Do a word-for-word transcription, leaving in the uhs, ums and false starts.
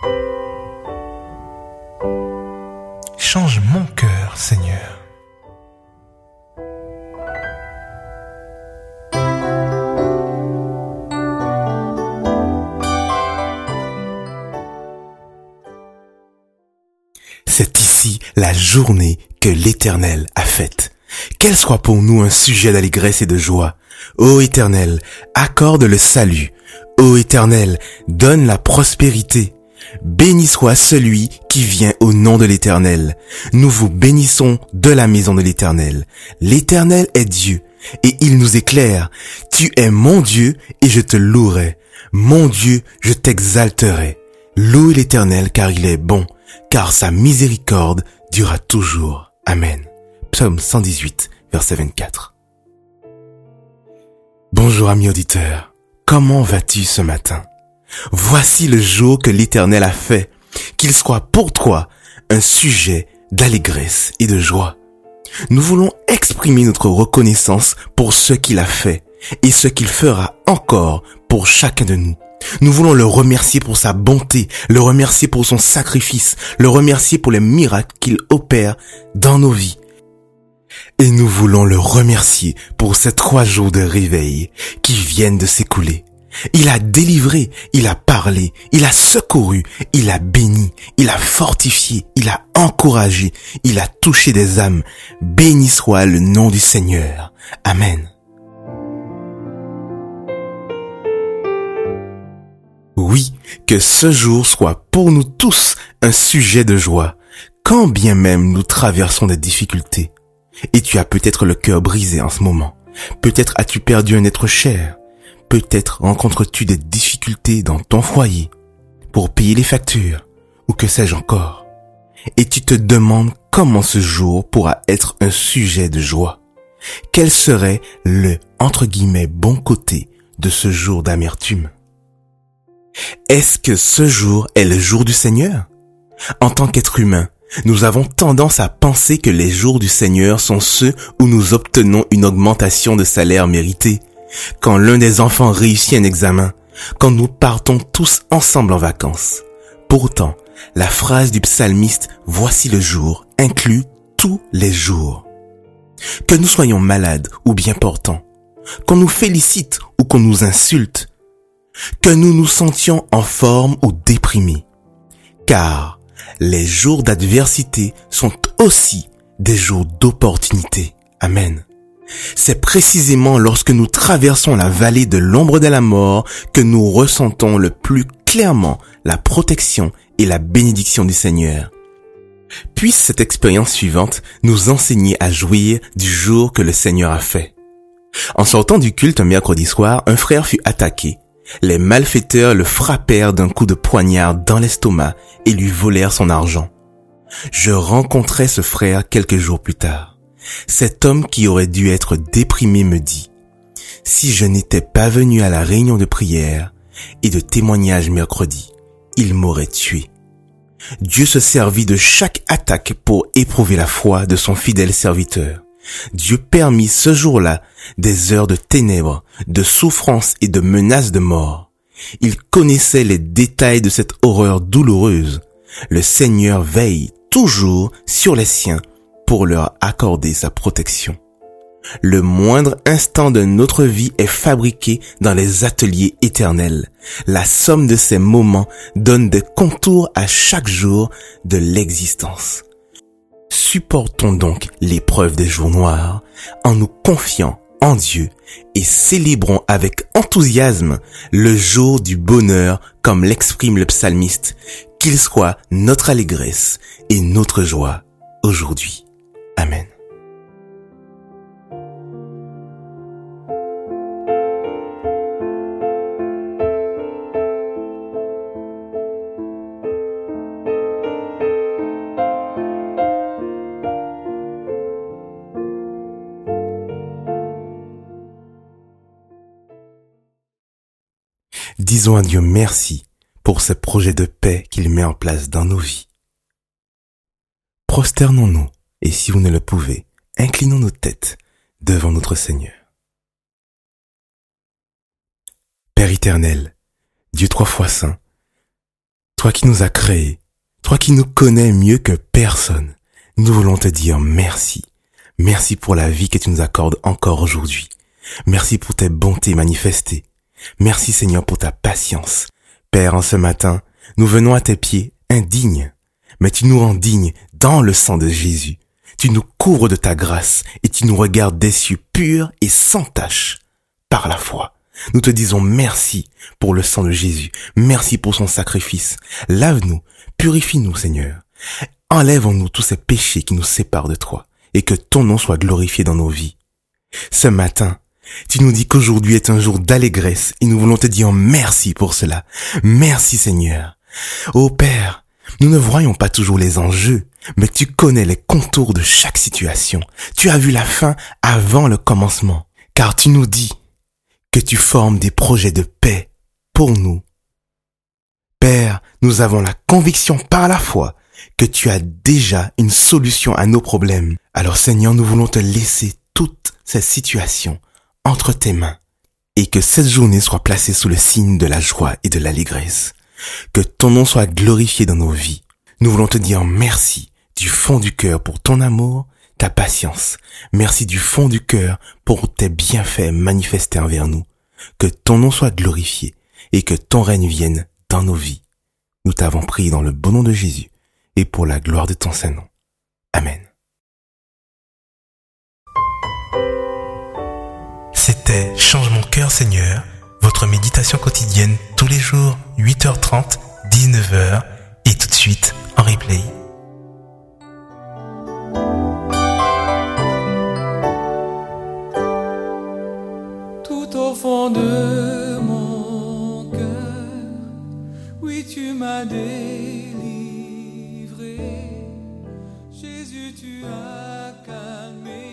Change mon cœur, Seigneur. C'est ici la journée que l'Éternel a faite. Qu'elle soit pour nous un sujet d'allégresse et de joie. Ô Éternel, accorde le salut. Ô Éternel, donne la prospérité. Béni soit celui qui vient au nom de l'Éternel. Nous vous bénissons de la maison de l'Éternel. L'Éternel est Dieu, et il nous éclaire. Tu es mon Dieu, et je te louerai. Mon Dieu, je t'exalterai. Loue l'Éternel, car il est bon, car sa miséricorde durera toujours. Amen. Psaume cent dix-huit, verset vingt-quatre. Bonjour ami auditeur, comment vas-tu ce matin? Voici le jour que l'Éternel a fait, qu'il soit pour toi un sujet d'allégresse et de joie. Nous voulons exprimer notre reconnaissance pour ce qu'il a fait et ce qu'il fera encore pour chacun de nous. Nous voulons le remercier pour sa bonté, le remercier pour son sacrifice, le remercier pour les miracles qu'il opère dans nos vies. Et nous voulons le remercier pour ces trois jours de réveil qui viennent de s'écouler. Il a délivré, il a parlé, il a secouru, il a béni, il a fortifié, il a encouragé, il a touché des âmes. Béni soit le nom du Seigneur. Amen. Oui, que ce jour soit pour nous tous un sujet de joie, quand bien même nous traversons des difficultés. Et tu as peut-être le cœur brisé en ce moment. Peut-être as-tu perdu un être cher. Peut-être rencontres-tu des difficultés dans ton foyer pour payer les factures ou que sais-je encore. Et tu te demandes comment ce jour pourra être un sujet de joie. Quel serait le, entre guillemets, bon côté de ce jour d'amertume? Est-ce que ce jour est le jour du Seigneur? En tant qu'être humain, nous avons tendance à penser que les jours du Seigneur sont ceux où nous obtenons une augmentation de salaire méritée, quand l'un des enfants réussit un examen, quand nous partons tous ensemble en vacances. Pourtant, la phrase du psalmiste « Voici le jour » inclut tous les jours. Que nous soyons malades ou bien portants, qu'on nous félicite ou qu'on nous insulte, que nous nous sentions en forme ou déprimés. Car les jours d'adversité sont aussi des jours d'opportunité. Amen. C'est précisément lorsque nous traversons la vallée de l'ombre de la mort que nous ressentons le plus clairement la protection et la bénédiction du Seigneur. Puisse cette expérience suivante nous enseigner à jouir du jour que le Seigneur a fait. En sortant du culte un mercredi soir, un frère fut attaqué. Les malfaiteurs le frappèrent d'un coup de poignard dans l'estomac et lui volèrent son argent. Je rencontrai ce frère quelques jours plus tard. Cet homme qui aurait dû être déprimé me dit « Si je n'étais pas venu à la réunion de prière et de témoignage mercredi, il m'aurait tué. » Dieu se servit de chaque attaque pour éprouver la foi de son fidèle serviteur. Dieu permit ce jour-là des heures de ténèbres, de souffrance et de menaces de mort. Il connaissait les détails de cette horreur douloureuse. Le Seigneur veille toujours sur les siens pour leur accorder sa protection. Le moindre instant de notre vie est fabriqué dans les ateliers éternels. La somme de ces moments donne des contours à chaque jour de l'existence. Supportons donc l'épreuve des jours noirs en nous confiant en Dieu et célébrons avec enthousiasme le jour du bonheur comme l'exprime le psalmiste, qu'il soit notre allégresse et notre joie aujourd'hui. Amen. Disons à Dieu merci pour ce projet de paix qu'il met en place dans nos vies. Prosternons-nous et si vous ne le pouvez, inclinons nos têtes devant notre Seigneur. Père éternel, Dieu trois fois saint, Toi qui nous as créés, toi qui nous connais mieux que personne, nous voulons te dire merci. Merci pour la vie que tu nous accordes encore aujourd'hui. Merci pour tes bontés manifestées. Merci Seigneur pour ta patience. Père, en ce matin, nous venons à tes pieds indignes, mais tu nous rends dignes dans le sang de Jésus. Tu nous couvres de ta grâce et tu nous regardes des cieux purs et sans tache par la foi. Nous te disons merci pour le sang de Jésus. Merci pour son sacrifice. Lave-nous, purifie-nous, Seigneur. Enlève en nous tous ces péchés qui nous séparent de toi et que ton nom soit glorifié dans nos vies. Ce matin, tu nous dis qu'aujourd'hui est un jour d'allégresse et nous voulons te dire merci pour cela. Merci, Seigneur. Ô Père, nous ne voyons pas toujours les enjeux, mais tu connais les contours de chaque situation. Tu as vu la fin avant le commencement, car tu nous dis que tu formes des projets de paix pour nous. Père, nous avons la conviction par la foi que tu as déjà une solution à nos problèmes. Alors Seigneur, nous voulons te laisser toutes ces situations entre tes mains et que cette journée soit placée sous le signe de la joie et de l'allégresse. Que ton nom soit glorifié dans nos vies. Nous voulons te dire merci du fond du cœur pour ton amour, ta patience. Merci du fond du cœur pour tes bienfaits manifestés envers nous. Que ton nom soit glorifié et que ton règne vienne dans nos vies. Nous t'avons prié dans le bon nom de Jésus et pour la gloire de ton Saint-Nom. Amen. C'était Change mon cœur Seigneur, votre méditation quotidienne tous les jours, huit heures trente, dix-neuf heures et tout de suite en replay. Tout au fond de mon cœur, oui tu m'as délivré. Jésus, tu as calmé